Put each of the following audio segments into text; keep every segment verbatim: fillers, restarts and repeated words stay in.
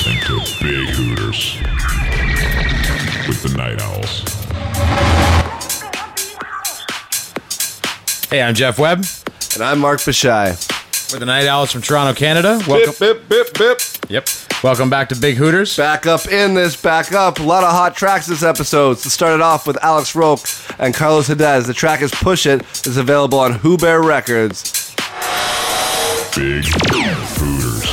listening to Big Hooters with the Night Owls. Hey, I'm Jeff Webb. And I'm Mark Bashai. We're the Night Owls from Toronto, Canada. Welcome. Bip, bip, bip, bip. Yep. Welcome back to Big Hooters. Back up in this, back up. A lot of hot tracks this episode. So started off with Alex Roque and Carlos Hedez. The track is Push It. It's available on Who Bear Records. Big Hooters.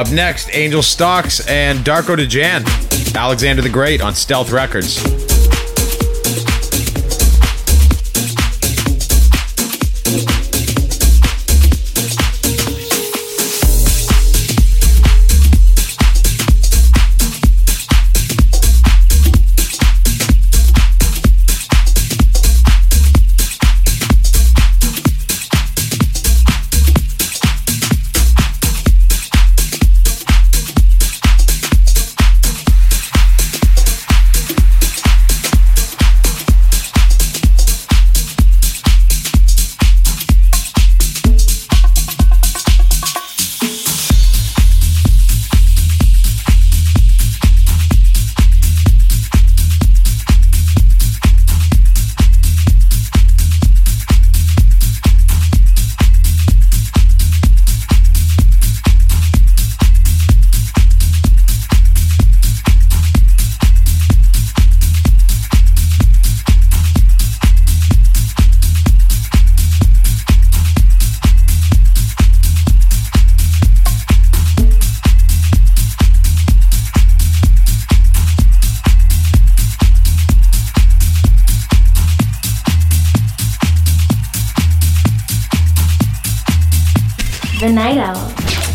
Up next, Angel Stocks and Darko Dejan. Alexander the Great on Stealth Records. The Night Owl.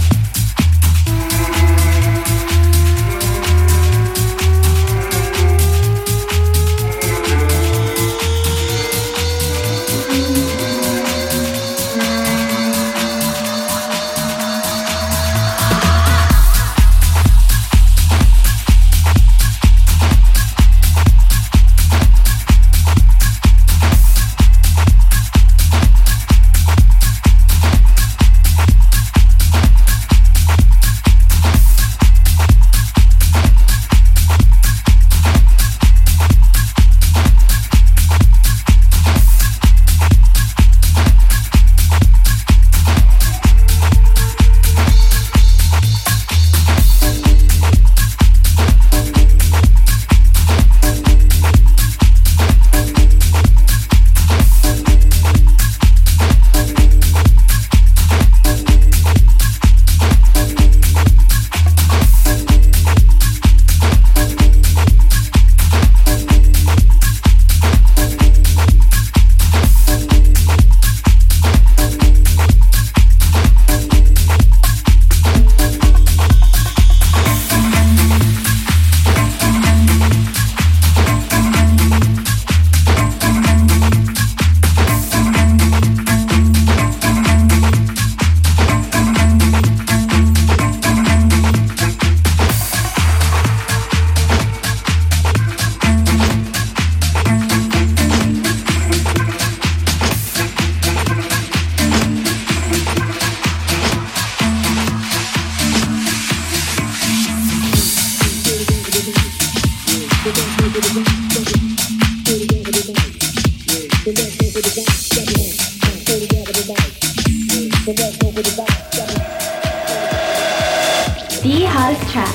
The hottest track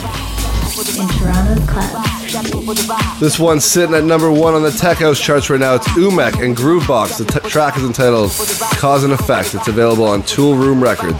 in Toronto's clubs. This one's sitting at number one on the Tech House charts right now. It's Umek and Groovebox. The t- track is entitled Cause and Effect. It's available on Tool Room Records.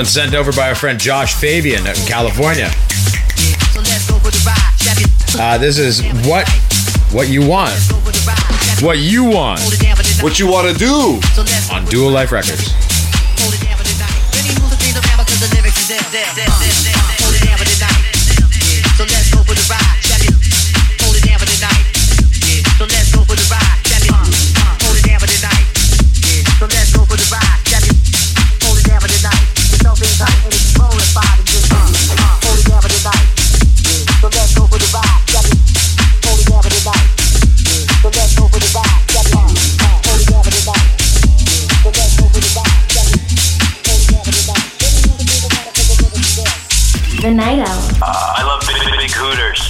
one sent over by our friend Josh Fabian out in California. Uh, this is what what you want. What you want. What you want to do on Dual Life Records. So let's go for the ride, champion. Hold it down for the night. Yeah. So let's go for the ride, champion. Hold it down for the night. Yeah. So let's go for the ride, champion. Hold it down for the night. It's all been tight and it's glorified and just uh, uh, hold it down for the night. Yeah. So let's go for the ride, champion. Hold it down for the night. Yeah. So let's go for the ride, champion. Uh, hold it down for the night. Yeah. So let's go for the ride, champion. Hold it down for the night. The Night Owl. Uh, I love big, big Hooters.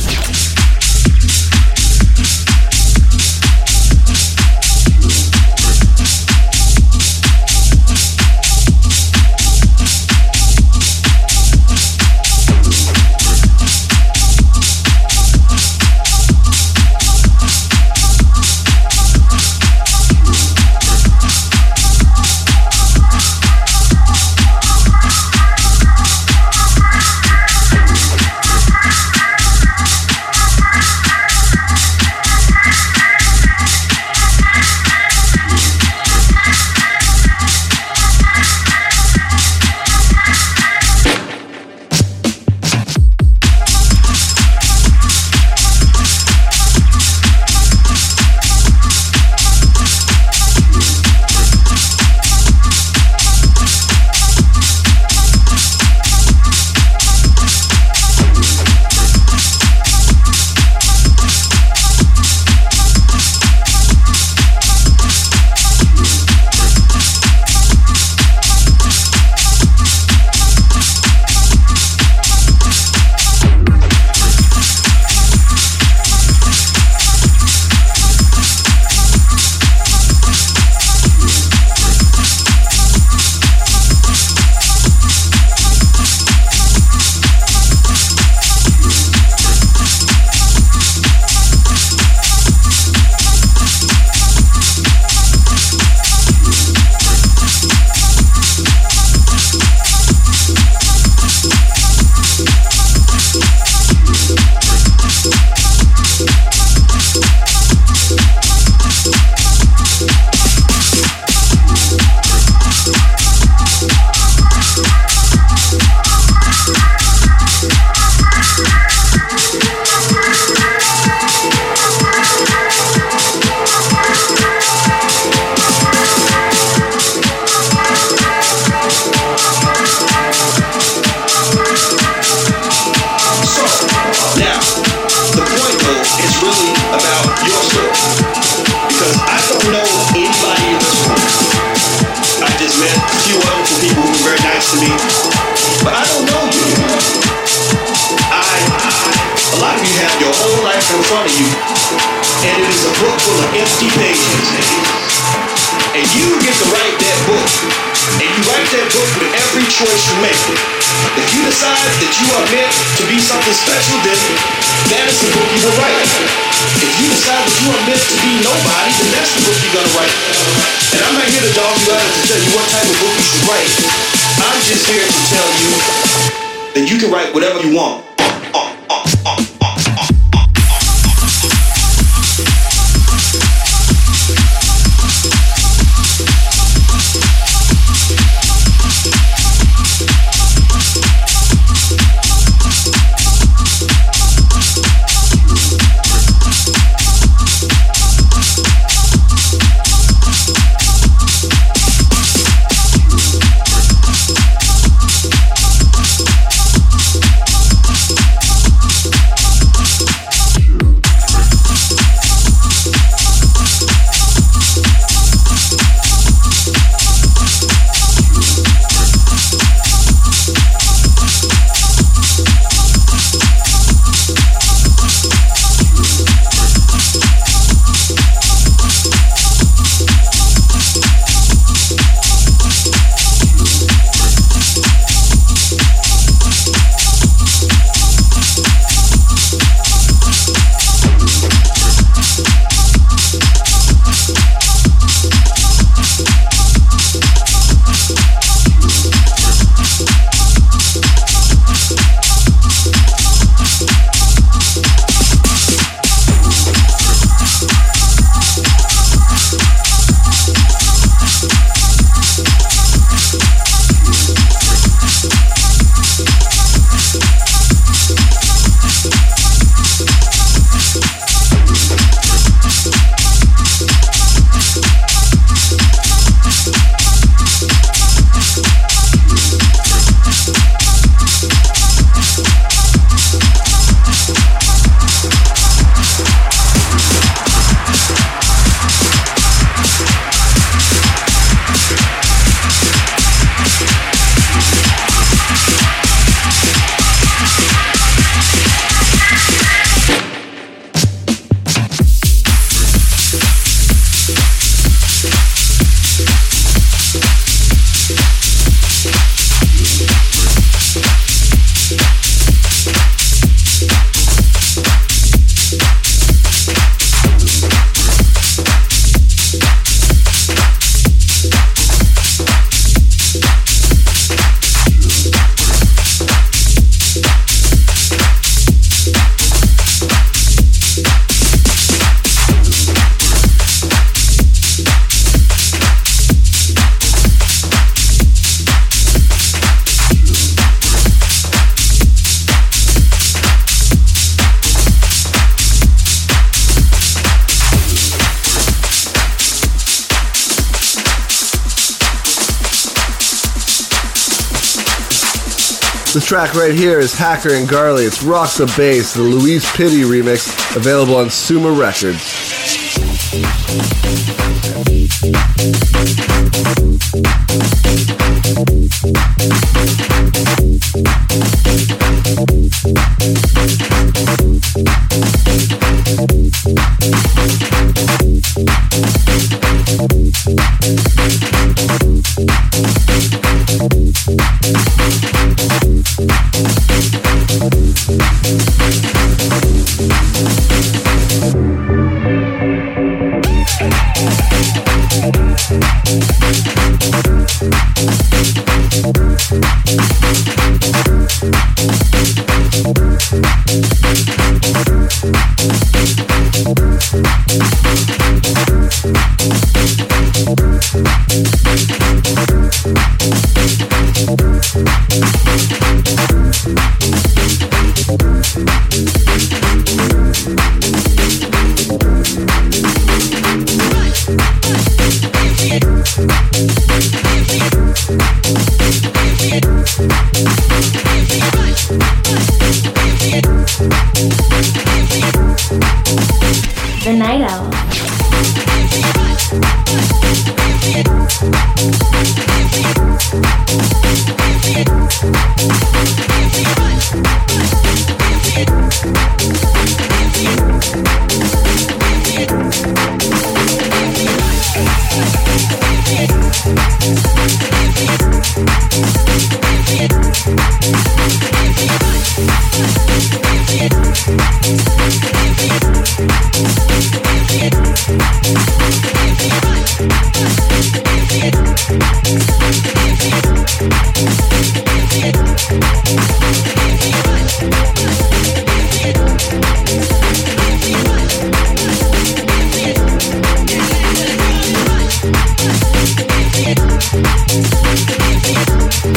Whatever you want. This track right here is Hacker and Garley. It's Rock the Bass, the Louise Pitty remix, available on Suma Records. The Night Owl.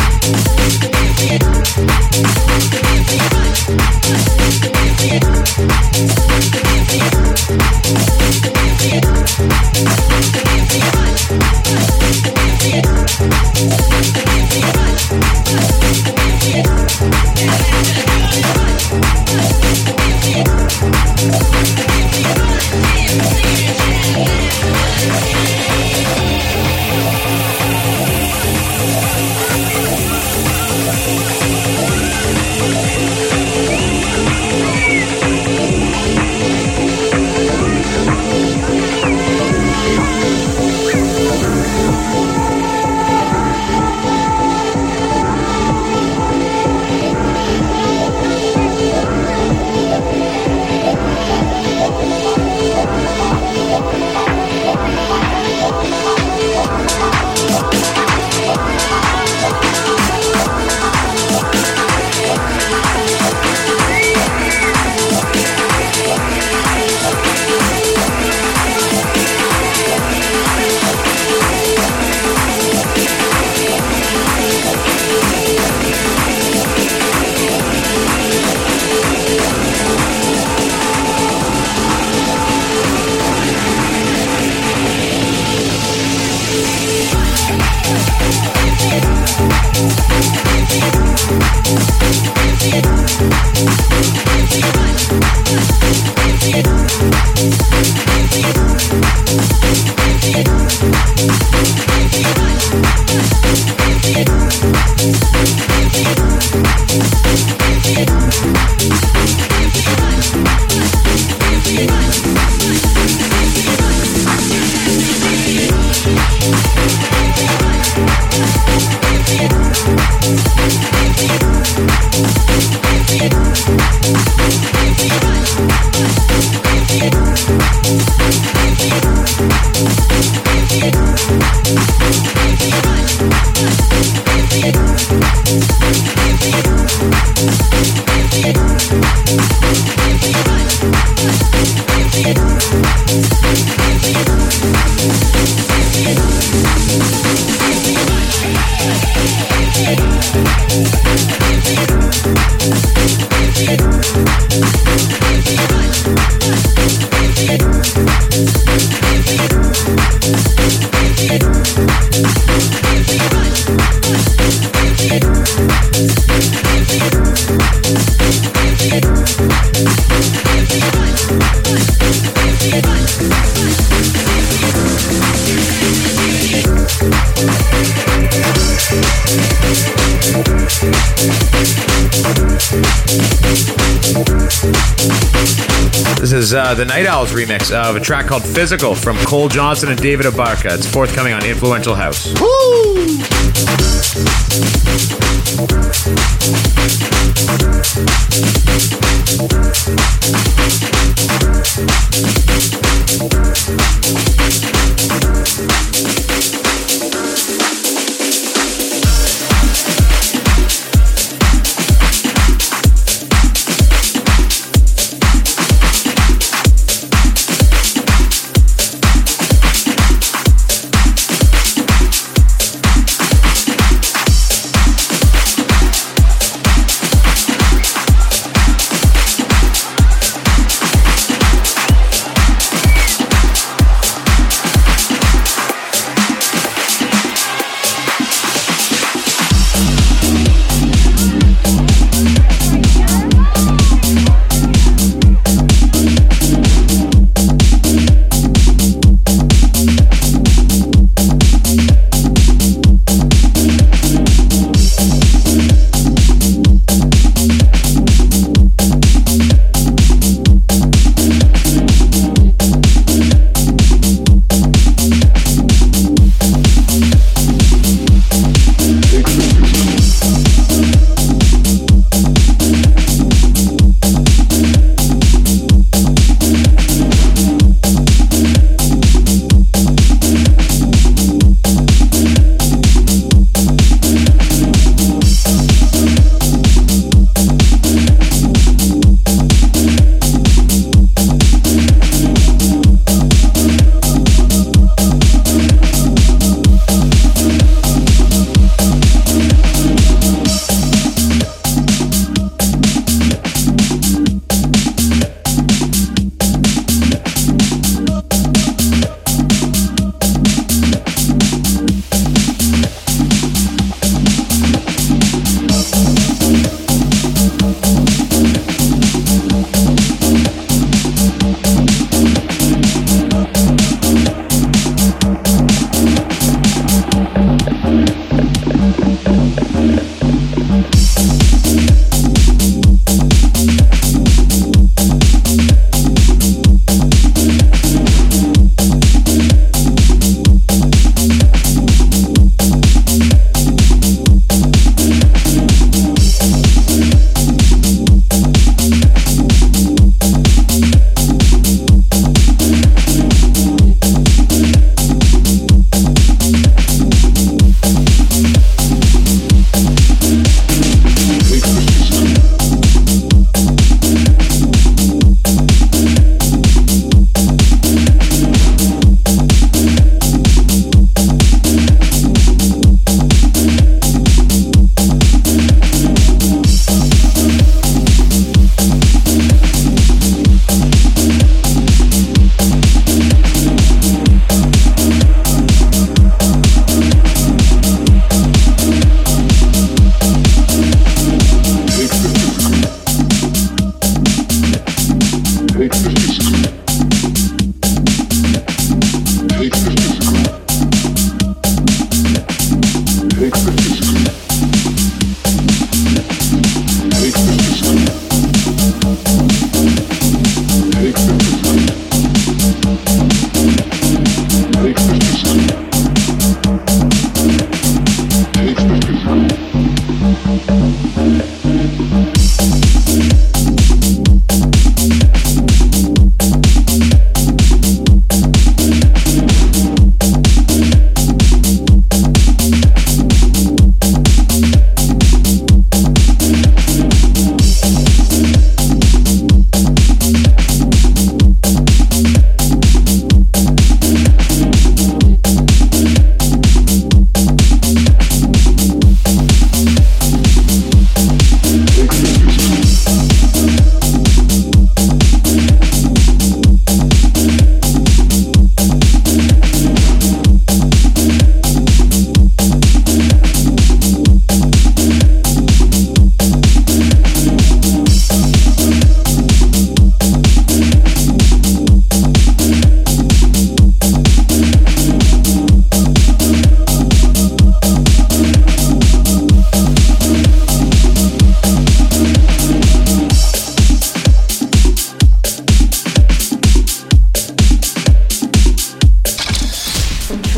Yeah. This is uh, the Night Owls remix of a track called Physical from Cole Johnson and David Abarca. It's forthcoming on Influential House. Woo!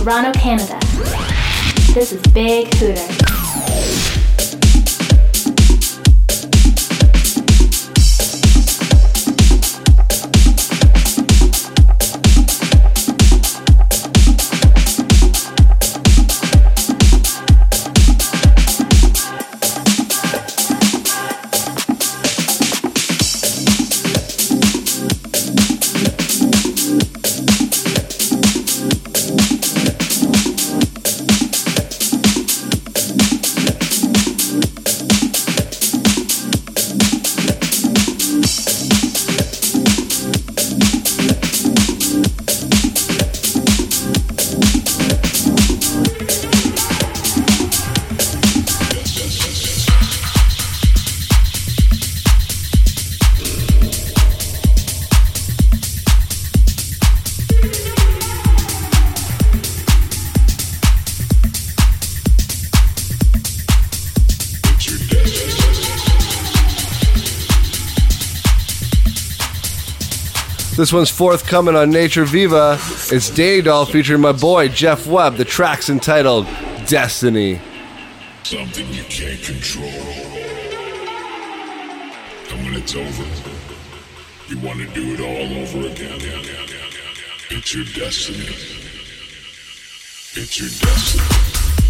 Toronto, Canada. This is Big Hooter. This one's forthcoming on Nature Viva. It's Daydol featuring my boy Jeff Webb. The track's entitled Destiny. Something you can't control. And when it's over, you want to do it all over again. It's your destiny. It's your destiny.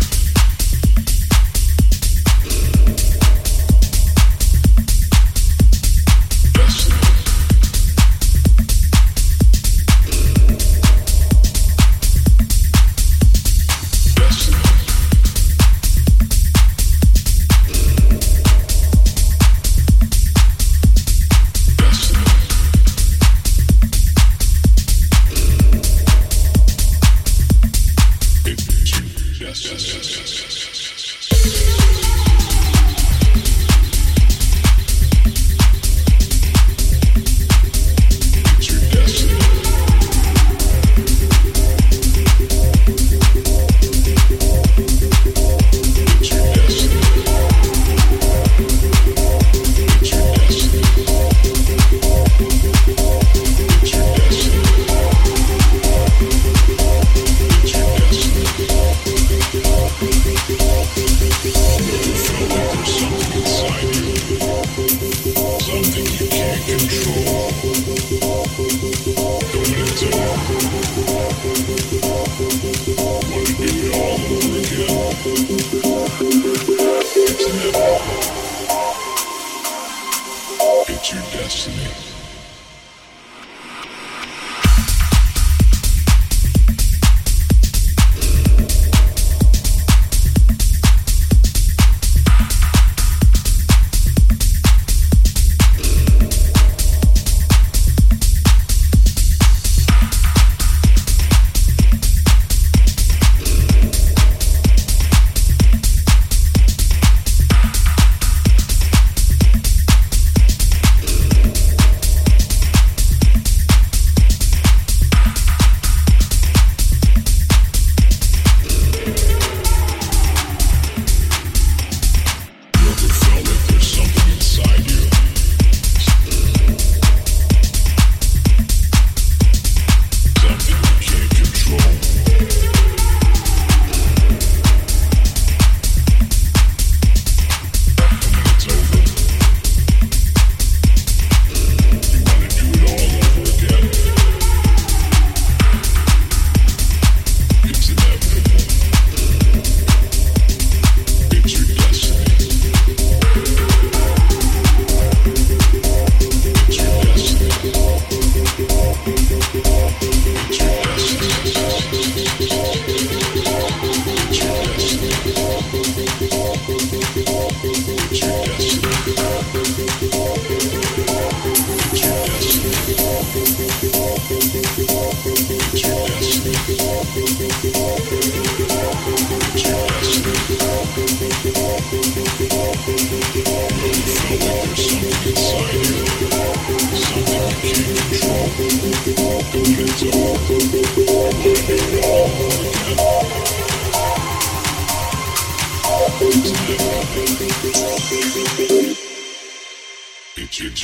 It's your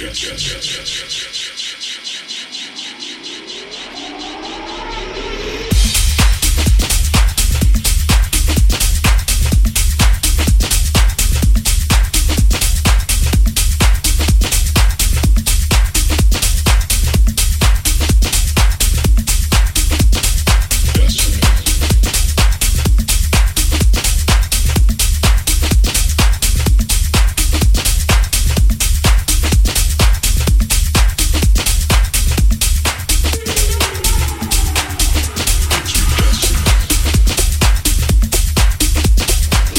destiny.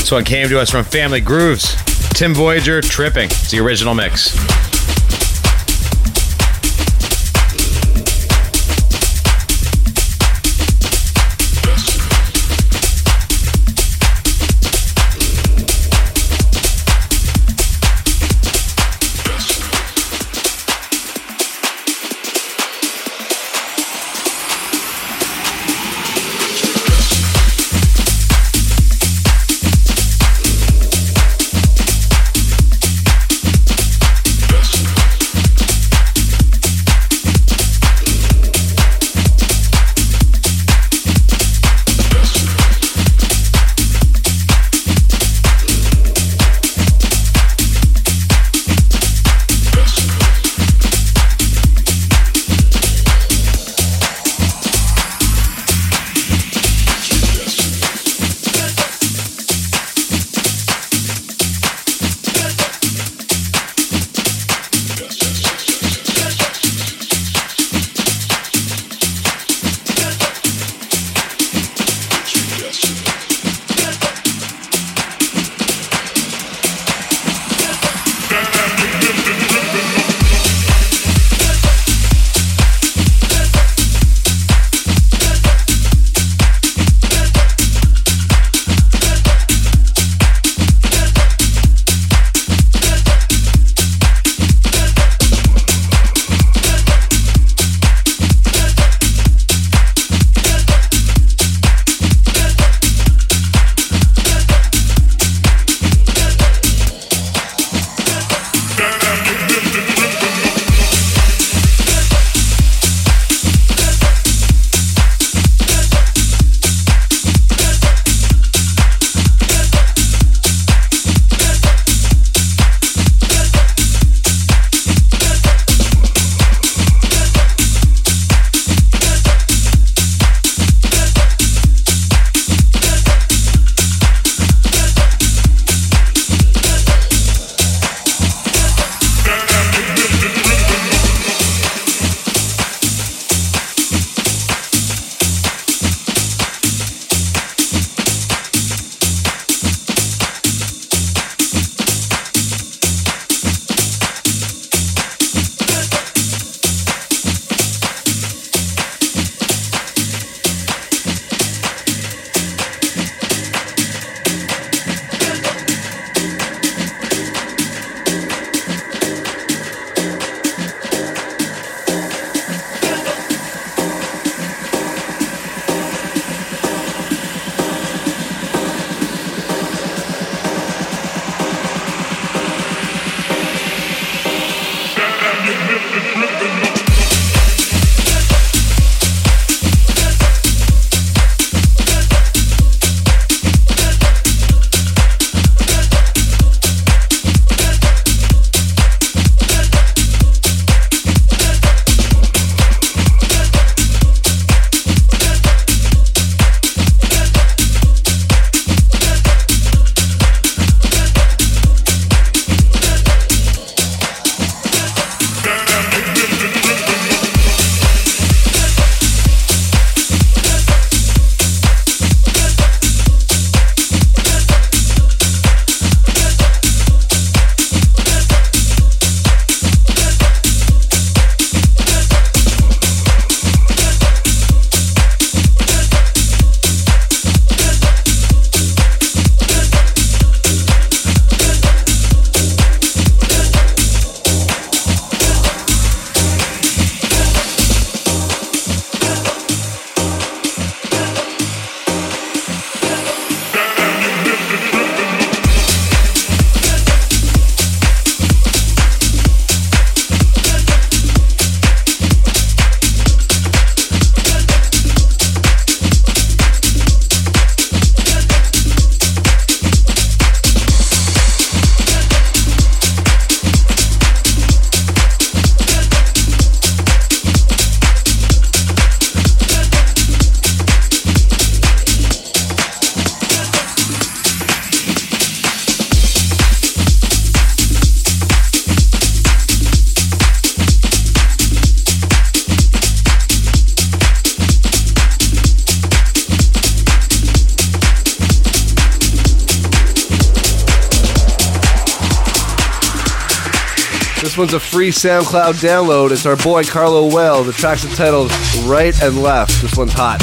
This one came to us from Family Grooves. Tim Voyager, Tripping. It's the original mix. This one's a free SoundCloud download. It's our boy Carlo Whale. The track's entitled Right and Left. This one's hot.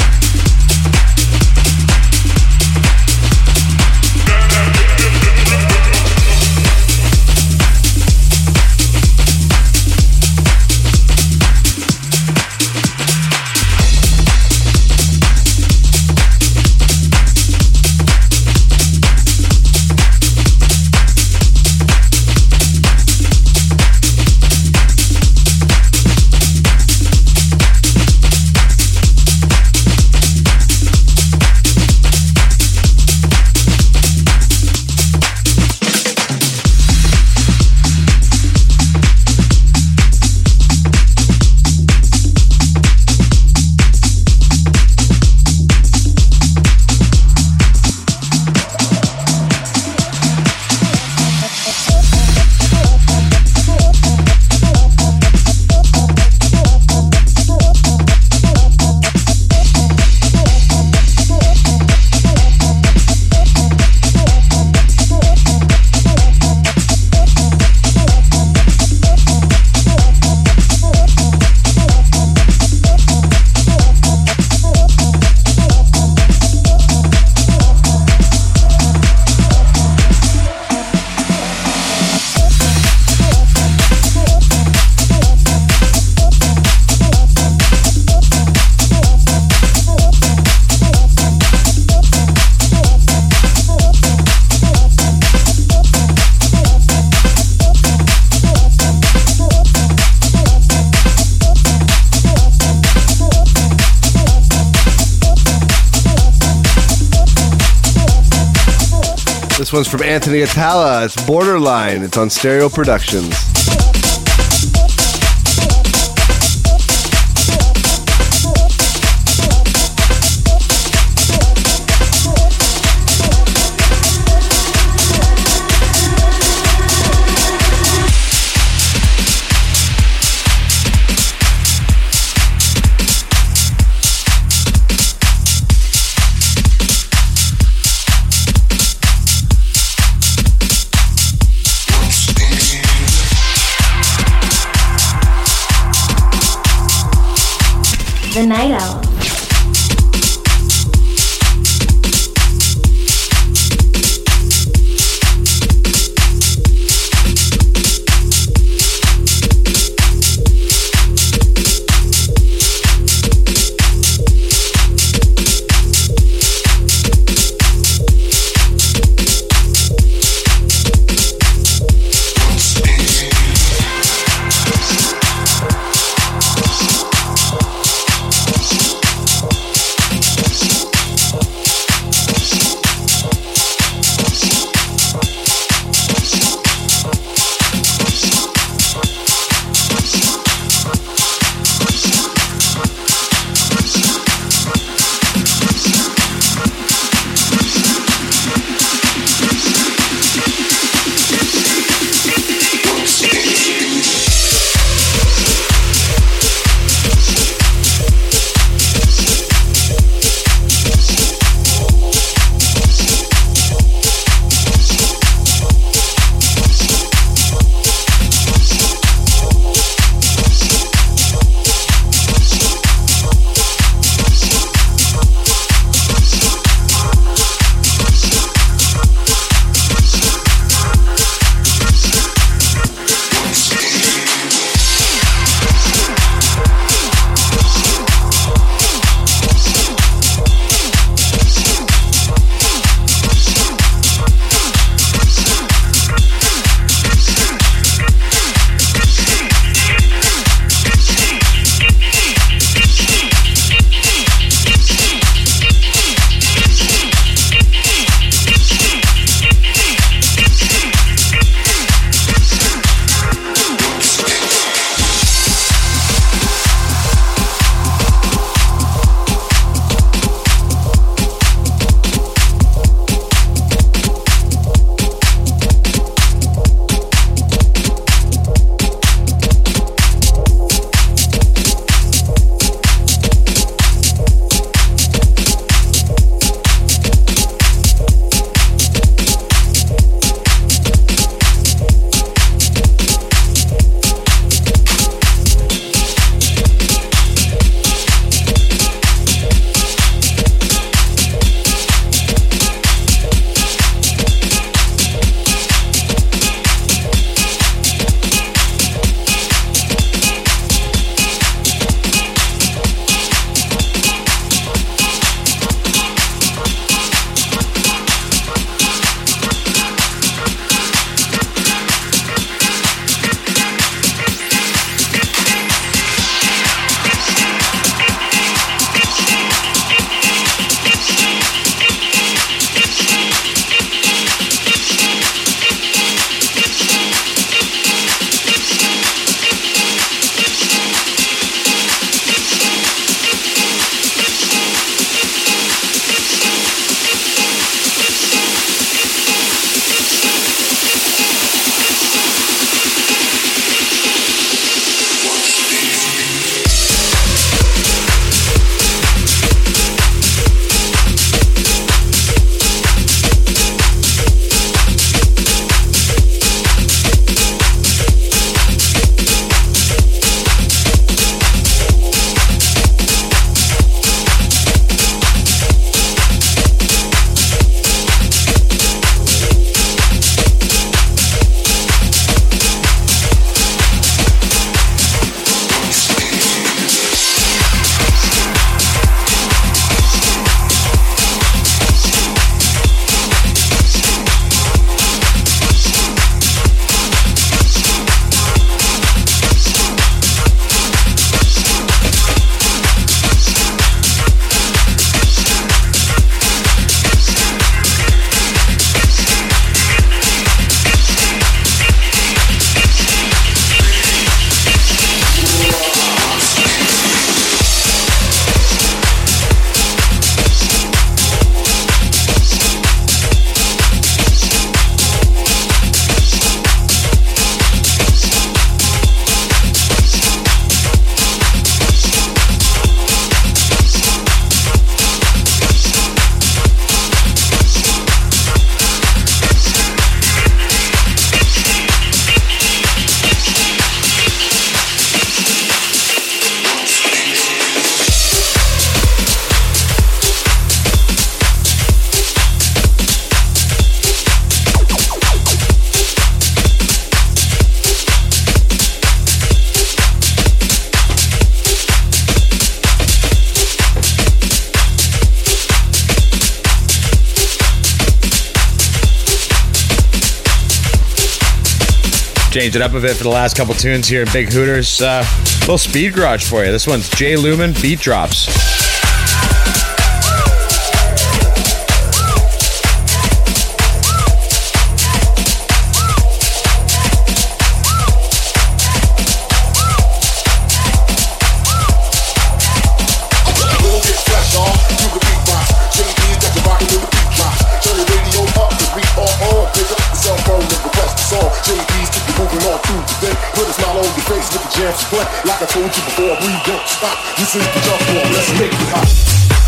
This one's from Anthony Atala. It's Borderline. It's on Stereo Productions. The Night Owl. Change it up a bit for the last couple tunes here in Big Hooters. Uh, a little speed garage for you. This one's Jay Lumen, Beat Drops. Like I told you before, we don't stop. This is the jump form. Let's make it hot.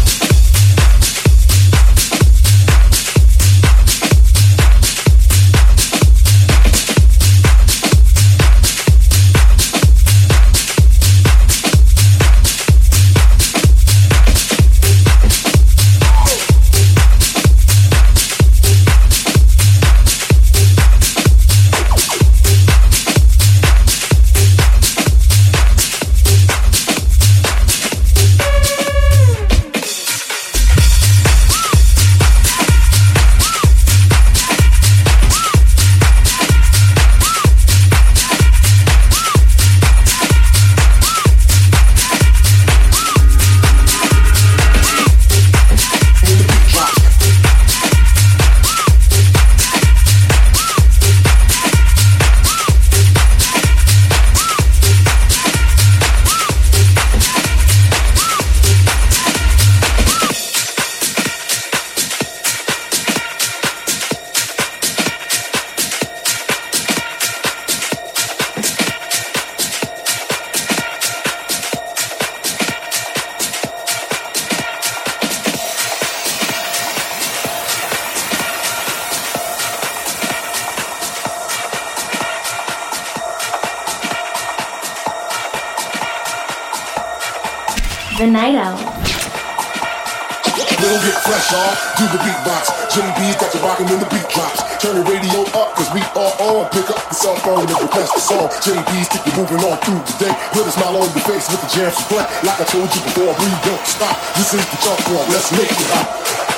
The Night Owl. We'll get fresh on, do the beatbox. Jimmy B's got you rockin' when the beat drops. Turn the radio up, cause we are on. Pick up the cell phone and request a song. Jimmy B's keep you moving on through the day. Put a smile on your face with the jams to play. Like I told you before, we don't stop. This is the jump form, let's make it hot.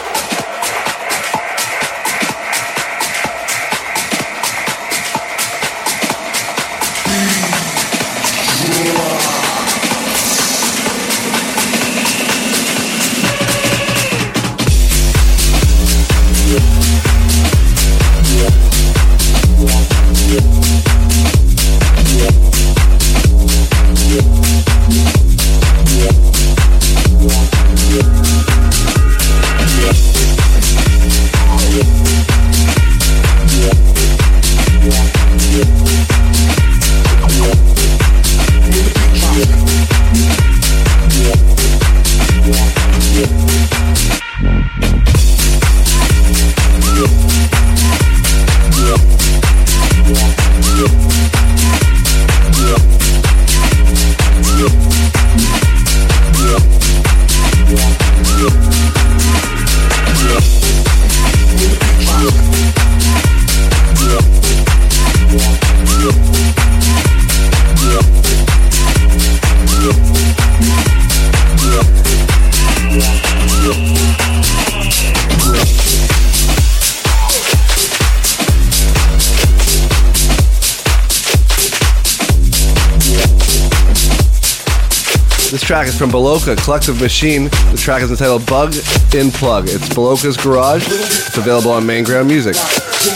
This track is from Beloka, Collective Machine. The track is entitled Bug in Plug. It's Beloka's Garage. It's available on Main Ground Music. Turn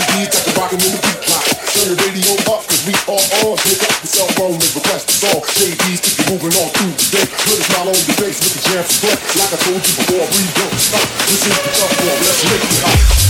the radio up, cause we are on. Pick up the cell phone and request a song. J B's keep you moving on through the day. Put a smile on your face with the jams to play. Like I told you before, we don't stop. This is the jump form, let's make it hot.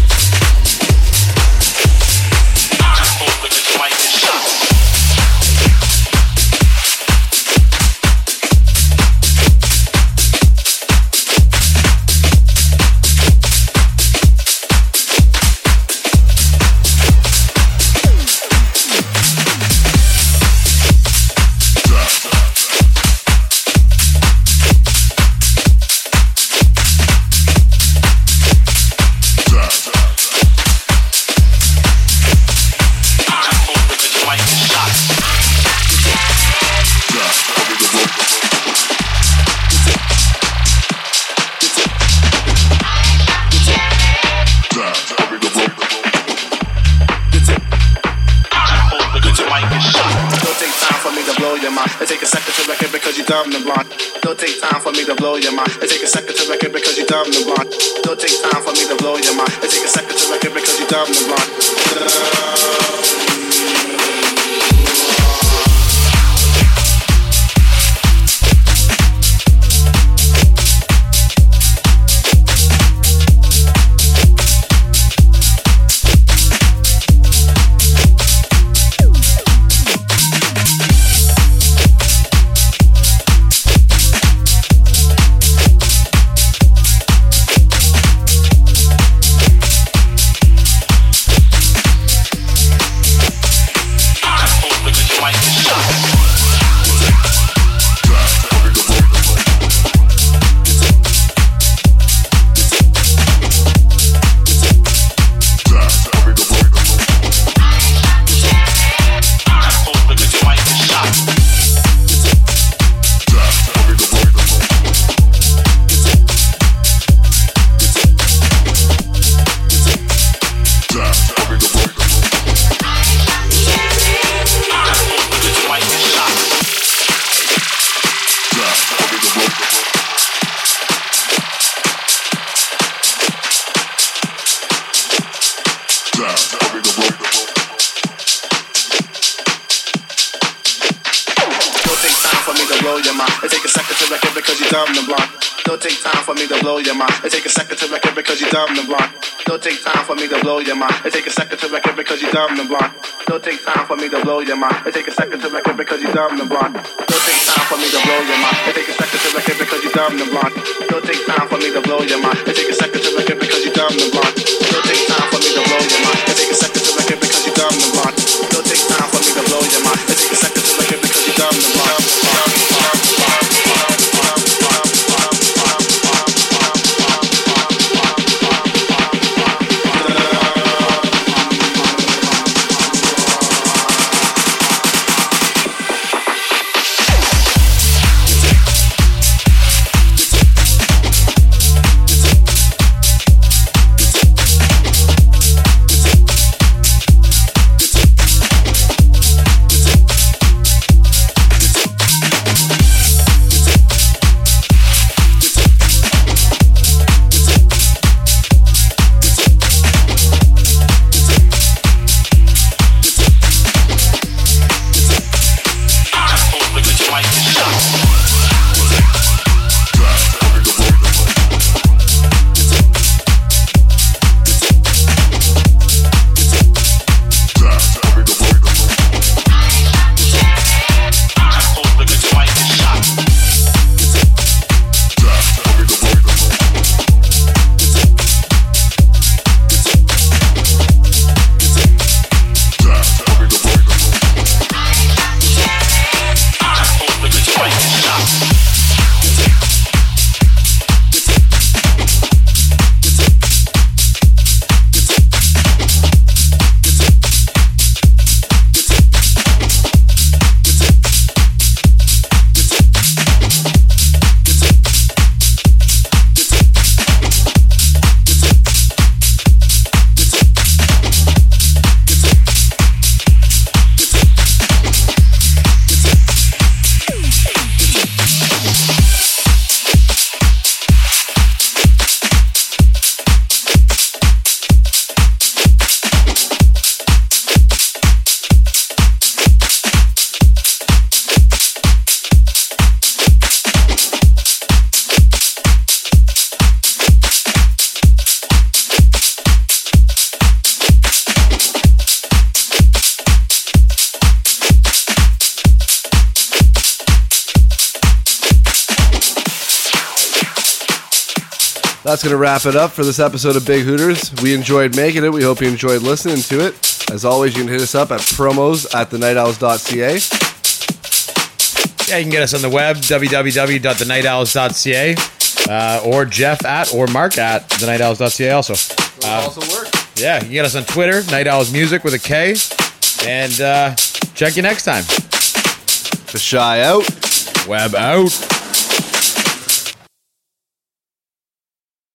Shot. mind. It take a second to record because you're dumb and blind. Don't take time for me to blow your mind. It take a second to record because you're dumb and blind. Don't take time for me to blow your mind. It take a second to record because you're dumb and blind. That's going to wrap it up for this episode of Big Hooters. We enjoyed making it. We hope you enjoyed listening to it. As always, you can hit us up at promos at the night owls dot c a. Yeah, you can get us on the web, w w w dot the night owls dot c a, uh, or Jeff at, or Mark at the night owls dot c a also. Uh, also work. Yeah, you can get us on Twitter, Night Owls Music with a K. And uh, check you next time. The Shy out. Web out.